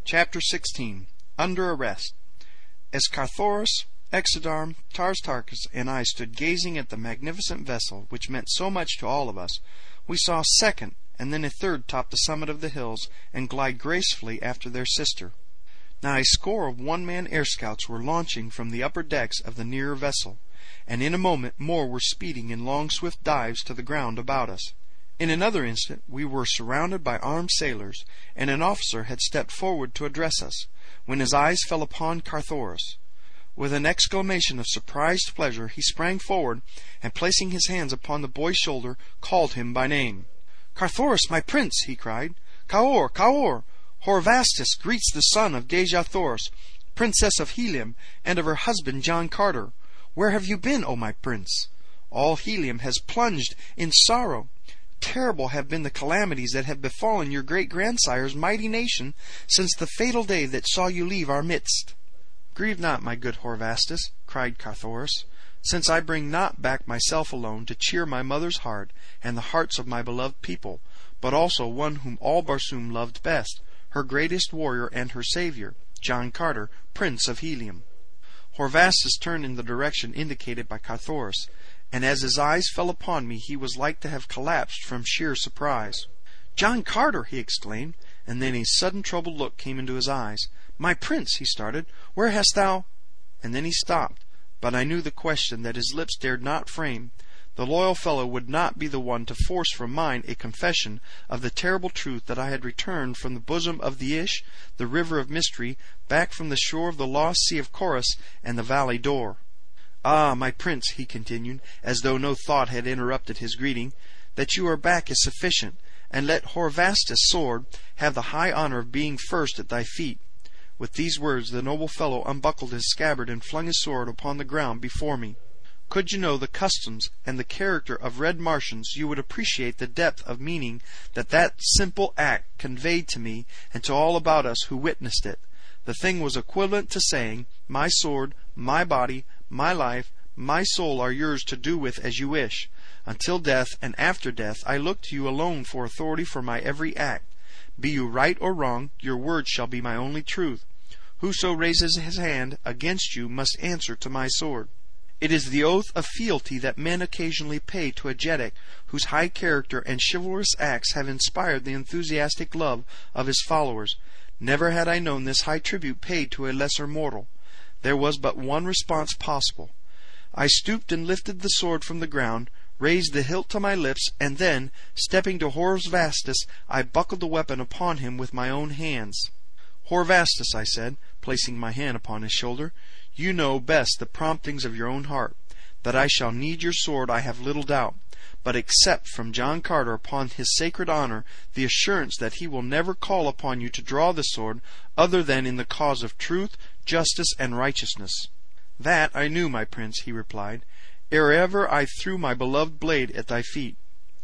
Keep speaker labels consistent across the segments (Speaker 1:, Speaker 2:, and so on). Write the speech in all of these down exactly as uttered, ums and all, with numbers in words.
Speaker 1: Chapter sixteen. Under Arrest. As Carthoris, Exodarm, Tarstarchus, and I stood gazing at the magnificent vessel which meant so much to all of us, we saw a second and then a third top the summit of the hills and glide gracefully after their sister. Now a score of one-man air scouts were launching from the upper decks of the nearer vessel, and in a moment more were speeding in long swift dives to the ground about us. In another instant we were surrounded by armed sailors, and an officer had stepped forward to address us, when his eyes fell upon Carthoris. With an exclamation of surprised pleasure he sprang forward, and placing his hands upon the boy's shoulder, called him by name. "Carthoris, my prince!" he cried. "Caor, Caor! Horvastus greets the son of Dejah Thoris, princess of Helium, and of her husband John Carter. Where have you been, O my prince? All Helium has plunged in sorrow. Terrible have been the calamities that have befallen your great-grandsire's mighty nation since the fatal day that saw you leave our midst." "Grieve not, my good Horvastus," cried Carthoris, "since I bring not back myself alone to cheer my mother's heart and the hearts of my beloved people, but also one whom all Barsoom loved best, her greatest warrior and her savior, John Carter, Prince of Helium." Horvastus turned in the direction indicated by Carthoris, and as his eyes fell upon me he was like to have collapsed from sheer surprise. "John Carter!" he exclaimed, and then a sudden troubled look came into his eyes. "My prince," he started, "where hast thou—" And then he stopped, but I knew the question that his lips dared not frame. The loyal fellow would not be the one to force from mine a confession of the terrible truth that I had returned from the bosom of the Ish, the river of mystery, back from the shore of the lost sea of Chorus and the valley Dor. "Ah, my prince," he continued, as though no thought had interrupted his greeting, "that you are back is sufficient, and let Horvastus' sword have the high honor of being first at thy feet." With these words the noble fellow unbuckled his scabbard and flung his sword upon the ground before me. Could you know the customs and the character of red Martians, you would appreciate the depth of meaning that that simple act conveyed to me and to all about us who witnessed it. The thing was equivalent to saying, "My sword, my body, my life, my soul are yours to do with as you wish. Until death and after death I look to you alone for authority for my every act. Be you right or wrong, your word shall be my only truth. Whoso raises his hand against you must answer to my sword." It is the oath of fealty that men occasionally pay to a Jeddak whose high character and chivalrous acts have inspired the enthusiastic love of his followers. Never had I known this high tribute paid to a lesser mortal. There was but one response possible. I stooped and lifted the sword from the ground, raised the hilt to my lips, and then, stepping to Horvastus, I buckled the weapon upon him with my own hands. "Horvastus," I said, placing my hand upon his shoulder, "you know best the promptings of your own heart. That I shall need your sword I have little doubt, but accept from John Carter upon his sacred honor the assurance that he will never call upon you to draw the sword other than in the cause of truth, justice, and righteousness." "That I knew, my prince," he replied, "ere ever I threw my beloved blade at thy feet."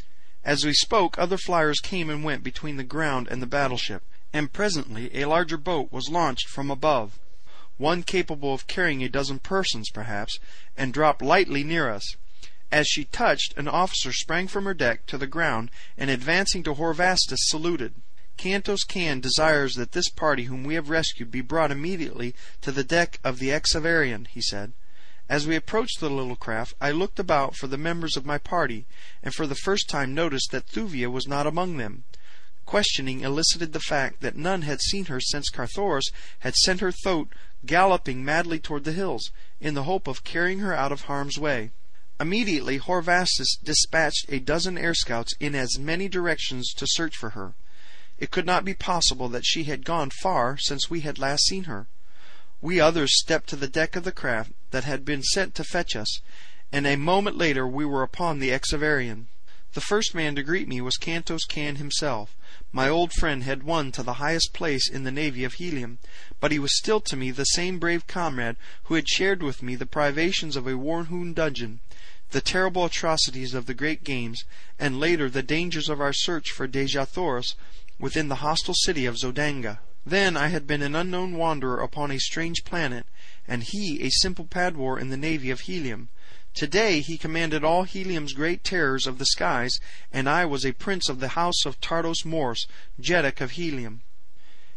Speaker 1: As we spoke other flyers came and went between the ground and the battleship, and presently a larger boat was launched from above, one capable of carrying a dozen persons perhaps, and dropped lightly near us. As she touched, an officer sprang from her deck to the ground, and advancing to Horvastus saluted. "Kantos Kan desires that this party whom we have rescued be brought immediately to the deck of the Exavarian," he said. As we approached the little craft I looked about for the members of my party, and for the first time noticed that Thuvia was not among them. Questioning elicited the fact that none had seen her since Carthoris had sent her thoat galloping madly toward the hills, in the hope of carrying her out of harm's way. Immediately Horvastus dispatched a dozen air scouts in as many directions to search for her. It could not be possible that she had gone far since we had last seen her. We others stepped to the deck of the craft that had been sent to fetch us, and a moment later we were upon the Exavarian. The first man to greet me was Kantos Kan himself. My old friend had won to the highest place in the navy of Helium, but he was still to me the same brave comrade who had shared with me the privations of a war-hewn dungeon, the terrible atrocities of the great games, and later the dangers of our search for Dejah Thoris within the hostile city of Zodanga. Then I had been an unknown wanderer upon a strange planet, and he a simple padwar in the navy of Helium. Today he commanded all Helium's great terrors of the skies, and I was a prince of the house of Tardos Mors, Jeddak of Helium.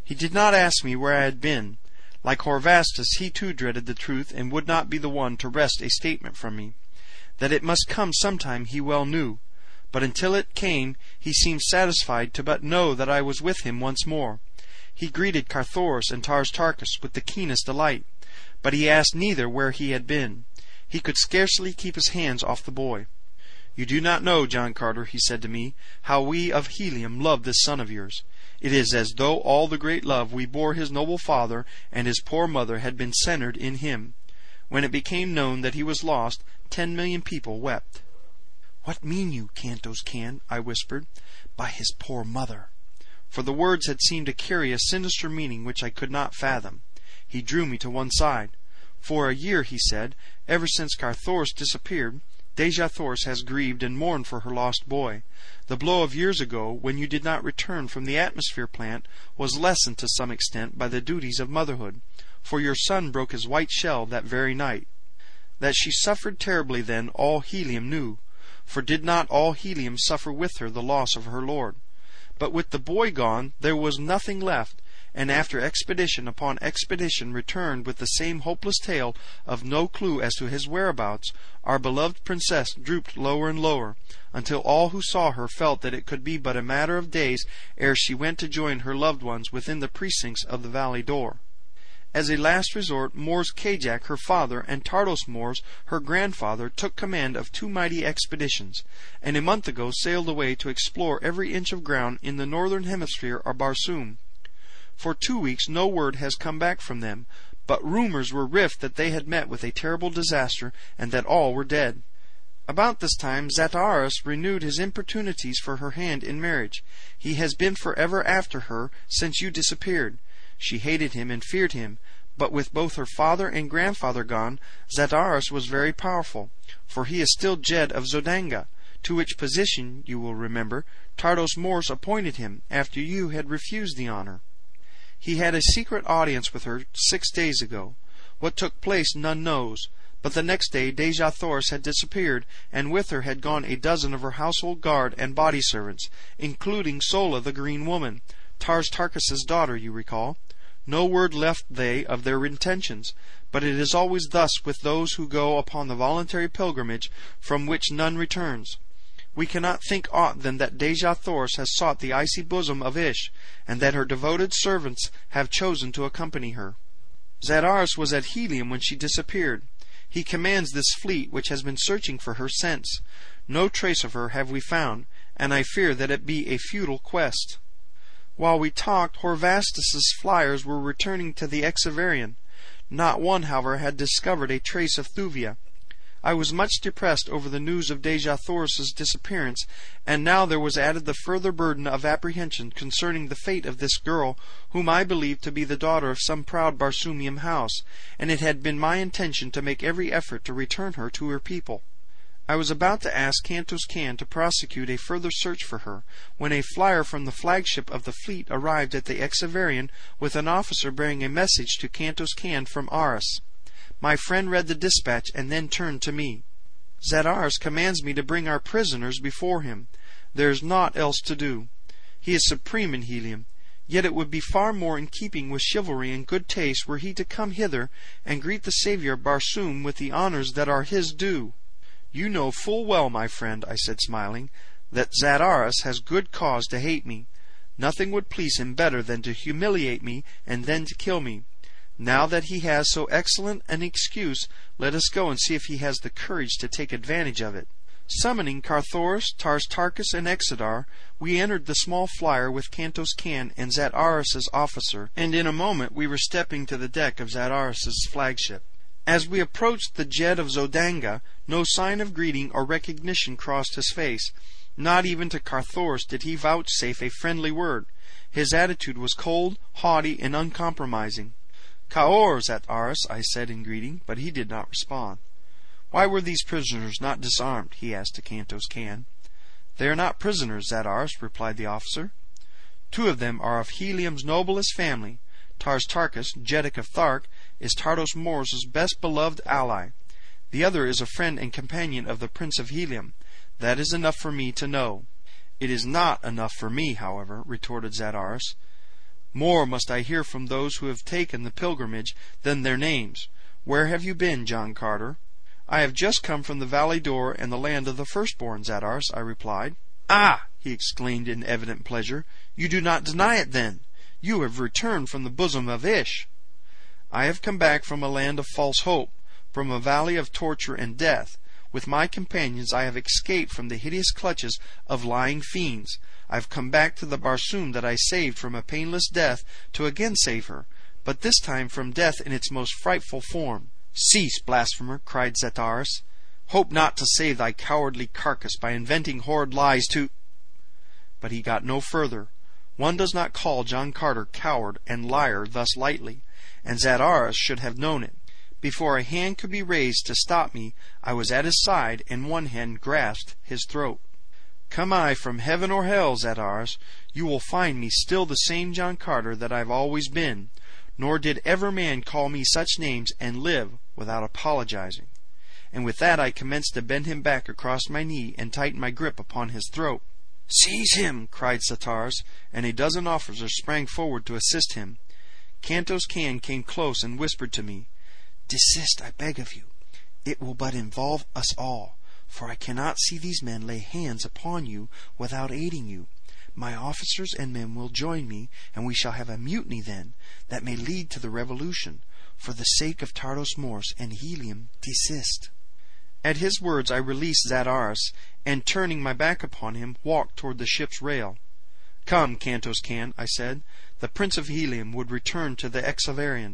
Speaker 1: He did not ask me where I had been. Like Horvastus, he too dreaded the truth, and would not be the one to wrest a statement from me. That it must come sometime he well knew, but until it came he seemed satisfied to but know that I was with him once more. He greeted Carthoris and Tarstarchus with the keenest delight, but he asked neither where he had been. He could scarcely keep his hands off the boy. "You do not know, John Carter," he said to me, "how we of Helium love this son of yours. It is as though all the great love we bore his noble father and his poor mother had been centered in him. When it became known that he was lost, ten million people wept." "What mean you, Cantos Can," I whispered, "by his poor mother?" For the words had seemed to carry a sinister meaning which I could not fathom. He drew me to one side. "For a year," he said, "ever since Carthoris disappeared, Dejah Thoris has grieved and mourned for her lost boy. The blow of years ago, when you did not return from the atmosphere plant, was lessened to some extent by the duties of motherhood, for your son broke his white shell that very night. That she suffered terribly then all Helium knew, for did not all Helium suffer with her the loss of her lord? But with the boy gone there was nothing left, and after expedition upon expedition returned with the same hopeless tale of no clue as to his whereabouts, our beloved princess drooped lower and lower, until all who saw her felt that it could be but a matter of days ere she went to join her loved ones within the precincts of the valley door. As a last resort, Mors Kajak, her father, and Tardos Mors, her grandfather, took command of two mighty expeditions, and a month ago sailed away to explore every inch of ground in the northern hemisphere of Barsoom. For two weeks no word has come back from them, but rumors were rife that they had met with a terrible disaster, and that all were dead. About this time Zataras renewed his importunities for her hand in marriage. He has been for ever after her since you disappeared. She hated him and feared him, but with both her father and grandfather gone, Zataras was very powerful, for he is still Jed of Zodanga, to which position, you will remember, Tardos Mors appointed him, after you had refused the honor. He had a secret audience with her six days ago. What took place none knows, but the next day Dejah Thoris had disappeared, and with her had gone a dozen of her household guard and body servants, including Sola the Green Woman, Tarstarchus's daughter, you recall. No word left they of their intentions, but it is always thus with those who go upon the voluntary pilgrimage from which none returns. We cannot think aught than that Dejah Thoris has sought the icy bosom of Ish, and that her devoted servants have chosen to accompany her. Zataras was at Helium when she disappeared. He commands this fleet which has been searching for her since. No trace of her have we found, and I fear that it be a futile quest." While we talked, Horvastus's flyers were returning to the Exaverian. Not one, however, had discovered a trace of Thuvia. I was much depressed over the news of Dejah Thoris's disappearance, and now there was added the further burden of apprehension concerning the fate of this girl, whom I believed to be the daughter of some proud Barsoomian house, and it had been my intention to make every effort to return her to her people. I was about to ask Cantos Can to prosecute a further search for her, when a flyer from the flagship of the fleet arrived at the Exaverian with an officer bearing a message to Cantos Can from Aras. My friend read the dispatch and then turned to me. "Zataras commands me to bring our prisoners before him. There is naught else to do. He is supreme in Helium, yet it would be far more in keeping with chivalry and good taste were he to come hither and greet the savior of Barsoom with the honors that are his due." "You know full well, my friend," I said, smiling, "that Zataras has good cause to hate me. Nothing would please him better than to humiliate me and then to kill me. Now that he has so excellent an excuse, let us go and see if he has the courage to take advantage of it." Summoning Carthoris, Tarstarchus, and Exodar, we entered the small flyer with Cantos Can and Zataras's officer, and in a moment we were stepping to the deck of Zataras's flagship. As we approached the Jed of Zodanga, no sign of greeting or recognition crossed his face. Not even to Carthoris did he vouchsafe a friendly word. His attitude was cold, haughty, and uncompromising. "Kaor, Zataras," I said in greeting, but he did not respond. "Why were these prisoners not disarmed?" he asked to Cantos Can. "They are not prisoners, Zataras," replied the officer. "Two of them are of Helium's noblest family. Tarstarchus, Jeddak of Thark, is Tardos Mors' best beloved ally. The other is a friend and companion of the Prince of Helium. That is enough for me to know." "It is not enough for me, however," retorted Zataras. More must I hear from those who have taken the pilgrimage than their names. Where have you been, John Carter?" "I have just come from the Valley Dor and the land of the firstborn, Zaddars," I replied. "Ah!" he exclaimed in evident pleasure. "You do not deny it, then? You have returned from the bosom of Ish." "I have come back from a land of false hope, from a valley of torture and death. With my companions I have escaped from the hideous clutches of lying fiends. I have come back to the Barsoom that I saved from a painless death to again save her, but this time from death in its most frightful form." "Cease, blasphemer!" cried Zaddars. "Hope not to save thy cowardly carcass by inventing horrid lies to—" But he got no further. One does not call John Carter coward and liar thus lightly, and Zaddars should have known it. Before a hand could be raised to stop me, I was at his side, and one hand grasped his throat. "Come I from heaven or hell, Zaddars, you will find me still the same John Carter that I've always been, nor did ever man call me such names and live without apologizing." And with that I commenced to bend him back across my knee and tighten my grip upon his throat. "Seize him!" cried Zaddars, and a dozen officers sprang forward to assist him. Kantos Kan came close and whispered to me, "Desist, I beg of you. It will but involve us all, for I cannot see these men lay hands upon you without aiding you. My officers and men will join me, and we shall have a mutiny then that may lead to the revolution. For the sake of Tardos Mors and Helium, desist." At his words I released Zaddars, and turning my back upon him, walked toward the ship's rail. "Come, Kantos Kan," I said. "The Prince of Helium would return to the Exavarian."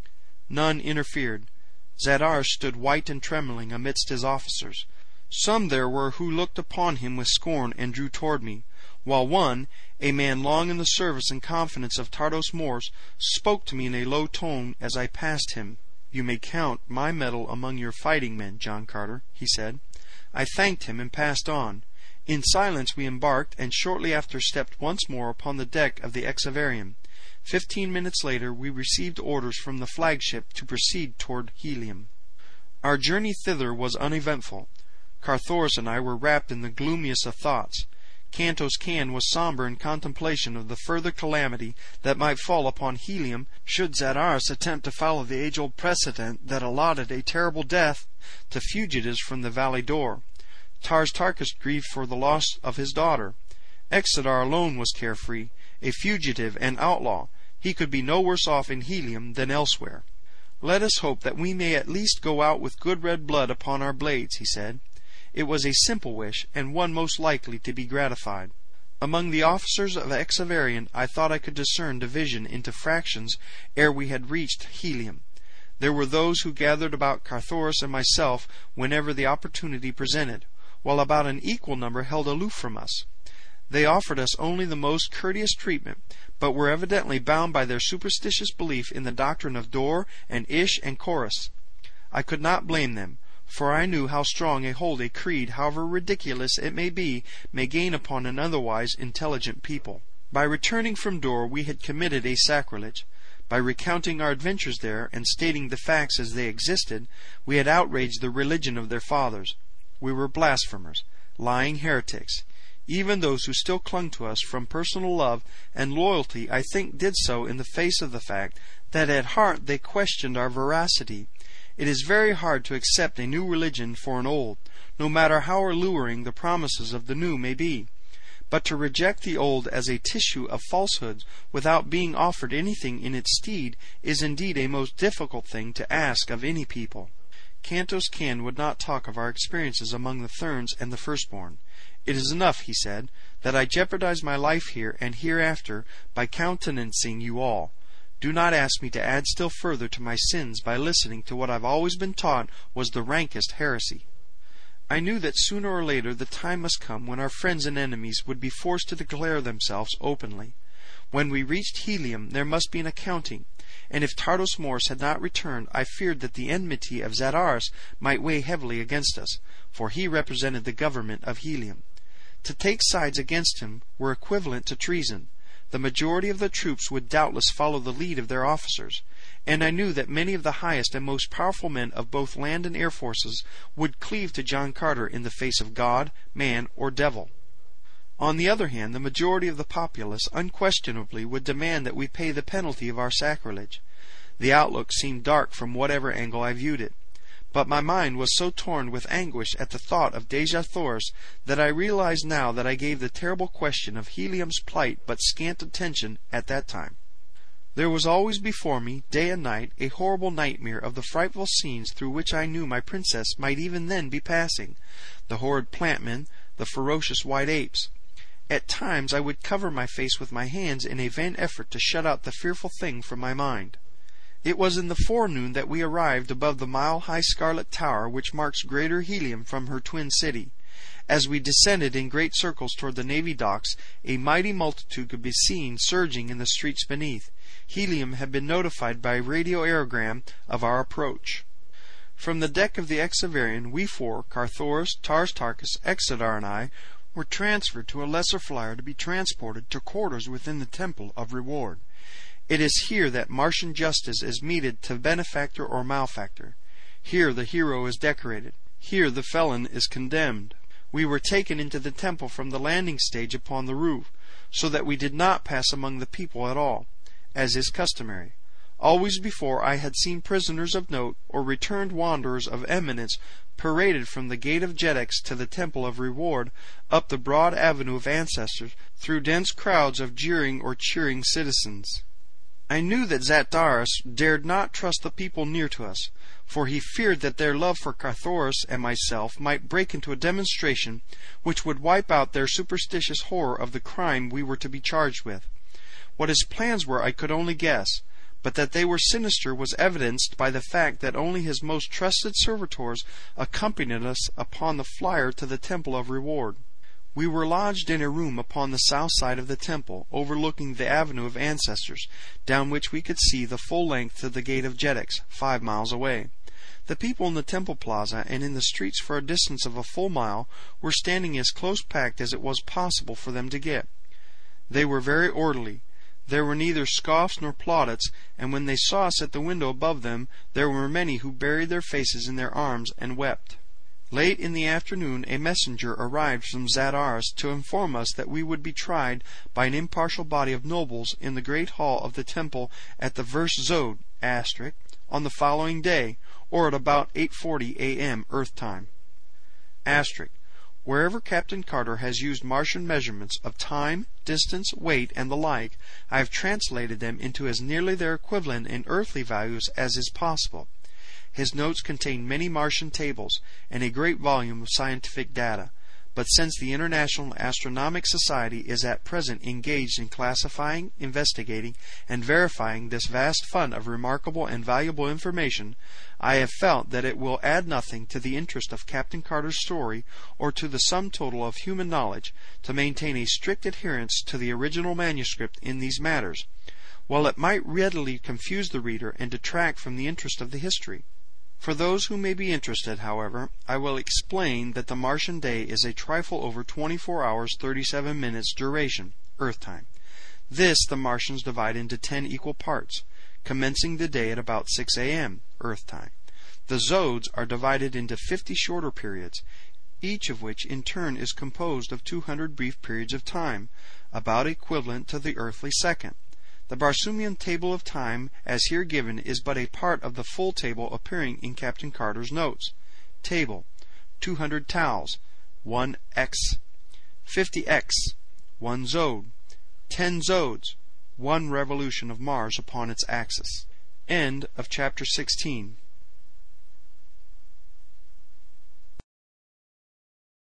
Speaker 1: None interfered. Zaddars stood white and trembling amidst his officers. Some there were who looked upon him with scorn and drew toward me, while one, a man long in the service and confidence of Tardos Mors, spoke to me in a low tone as I passed him. "You may count my medal among your fighting men, John Carter," he said. I thanked him and passed on. In silence we embarked, and shortly after stepped once more upon the deck of the Exavarian. Fifteen minutes later we received orders from the flagship to proceed toward Helium. Our journey thither was uneventful. Carthoris and I were wrapped in the gloomiest of thoughts. Kantos Kan was somber in contemplation of the further calamity that might fall upon Helium should Zaddars attempt to follow the age-old precedent that allotted a terrible death to fugitives from the Valley Dor. Tars Tarkas grieved for the loss of his daughter. Exodar alone was carefree, a fugitive and outlaw. He could be no worse off in Helium than elsewhere. "Let us hope that we may at least go out with good red blood upon our blades," he said. It was a simple wish, and one most likely to be gratified. Among the officers of Exavarian I thought I could discern division into fractions ere we had reached Helium. There were those who gathered about Carthoris and myself whenever the opportunity presented, while about an equal number held aloof from us. They offered us only the most courteous treatment, but were evidently bound by their superstitious belief in the doctrine of Dor and Ish and Chorus. I could not blame them, for I knew how strong a hold a creed, however ridiculous it may be, may gain upon an otherwise intelligent people. By returning from Dor we had committed a sacrilege. By recounting our adventures there, and stating the facts as they existed, we had outraged the religion of their fathers. We were blasphemers, lying heretics. Even those who still clung to us from personal love and loyalty I think did so in the face of the fact that at heart they questioned our veracity. It is very hard to accept a new religion for an old, no matter how alluring the promises of the new may be. But to reject the old as a tissue of falsehoods without being offered anything in its stead is indeed a most difficult thing to ask of any people. Kantos Kan would not talk of our experiences among the Therns and the firstborn. "It is enough," he said, "that I jeopardize my life here and hereafter by countenancing you all. Do not ask me to add still further to my sins by listening to what I've always been taught was the rankest heresy." I knew that sooner or later the time must come when our friends and enemies would be forced to declare themselves openly. When we reached Helium there must be an accounting, and if Tardos Mors had not returned I feared that the enmity of Zaddars might weigh heavily against us, for he represented the government of Helium. To take sides against him were equivalent to treason. The majority of the troops would doubtless follow the lead of their officers, and I knew that many of the highest and most powerful men of both land and air forces would cleave to John Carter in the face of God, man, or devil. On the other hand, the majority of the populace unquestionably would demand that we pay the penalty of our sacrilege. The outlook seemed dark from whatever angle I viewed it. But my mind was so torn with anguish at the thought of Dejah Thoris that I realized now that I gave the terrible question of Helium's plight but scant attention at that time. There was always before me, day and night, a horrible nightmare of the frightful scenes through which I knew my princess might even then be passing, the horrid plantmen, the ferocious white apes. At times I would cover my face with my hands in a vain effort to shut out the fearful thing from my mind. It was in the forenoon that we arrived above the mile-high scarlet tower which marks Greater Helium from her twin city. As we descended in great circles toward the navy docks, a mighty multitude could be seen surging in the streets beneath. Helium had been notified by radio aerogram of our approach. From the deck of the Exaverian, we four, Carthoris, Tars Tarkas, Exodar, and I, were transferred to a lesser flyer to be transported to quarters within the Temple of Reward. It is here that Martian justice is meted to benefactor or malefactor. Here the hero is decorated. Here the felon is condemned. We were taken into the temple from the landing stage upon the roof, so that we did not pass among the people at all, as is customary. Always before I had seen prisoners of note or returned wanderers of eminence paraded from the gate of Jeddix to the Temple of Reward, up the broad avenue of ancestors, through dense crowds of jeering or cheering citizens. I knew that Zatdaras dared not trust the people near to us, for he feared that their love for Carthoris and myself might break into a demonstration which would wipe out their superstitious horror of the crime we were to be charged with. What his plans were I could only guess, but that they were sinister was evidenced by the fact that only his most trusted servitors accompanied us upon the flyer to the Temple of Reward. We were lodged in a room upon the south side of the temple, overlooking the avenue of ancestors, down which we could see the full length to the gate of Jeddix, five miles away. The people in the temple plaza and in the streets for a distance of a full mile were standing as close packed as it was possible for them to get. They were very orderly. There were neither scoffs nor plaudits, and when they saw us at the window above them, there were many who buried their faces in their arms and wept. Late in the afternoon a messenger arrived from Zatdaras to inform us that we would be tried by an impartial body of nobles in the great hall of the temple at the Verse Zode asterisk, on the following day, or at about eight forty a m Earth time. Asterisk. Wherever Captain Carter has used Martian measurements of time, distance, weight, and the like, I have translated them into as nearly their equivalent in earthly values as is possible. His notes contain many Martian tables and a great volume of scientific data, but since the International Astronomic Society is at present engaged in classifying, investigating, and verifying this vast fund of remarkable and valuable information, I have felt that it will add nothing to the interest of Captain Carter's story or to the sum total of human knowledge to maintain a strict adherence to the original manuscript in these matters, while it might readily confuse the reader and detract from the interest of the history. For those who may be interested, however, I will explain that the Martian day is a trifle over twenty-four hours thirty-seven minutes duration, Earth time. This the Martians divide into ten equal parts, commencing the day at about six a m Earth time. The Zodes are divided into fifty shorter periods, each of which in turn is composed of two hundred brief periods of time, about equivalent to the earthly second. The Barsoomian table of time as here given is but a part of the full table appearing in Captain Carter's notes. Table: two hundred tals, one x, fifty x, one zode, ten zodes, one revolution of Mars upon its axis. End of chapter sixteen.